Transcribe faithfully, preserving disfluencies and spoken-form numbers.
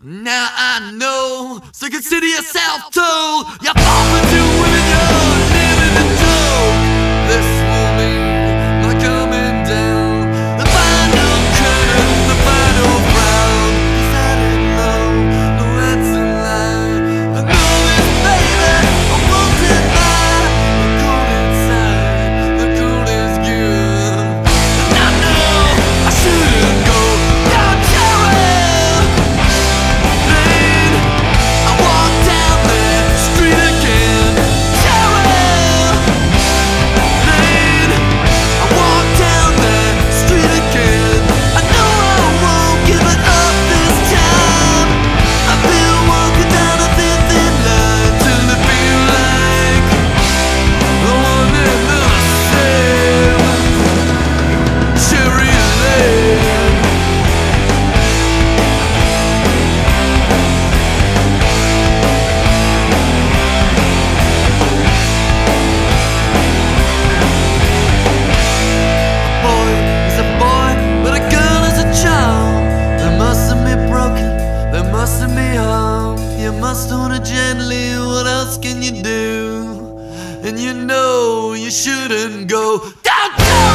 Now I know, so consider yourself told. You're falling to women, you're living a joke. This will mean my coming down. The final curtain, the final round. Is that in love? No, that's a lie. I know this, baby, I won't deny. The cold inside, the cold is good. And I know I shouldn't go down Cherry Lane. I walk down that street again. Cherry Lane. I walk down that street again. I know I won't give it up this time. I've been walking down a thin, thin line till it feel like the one and the same. Cherry Lane. Boy is a boy, but a girl is a child. They mustn't be broken, they mustn't be harmed. You must hold it gently, what else can you do? And you know you shouldn't go down.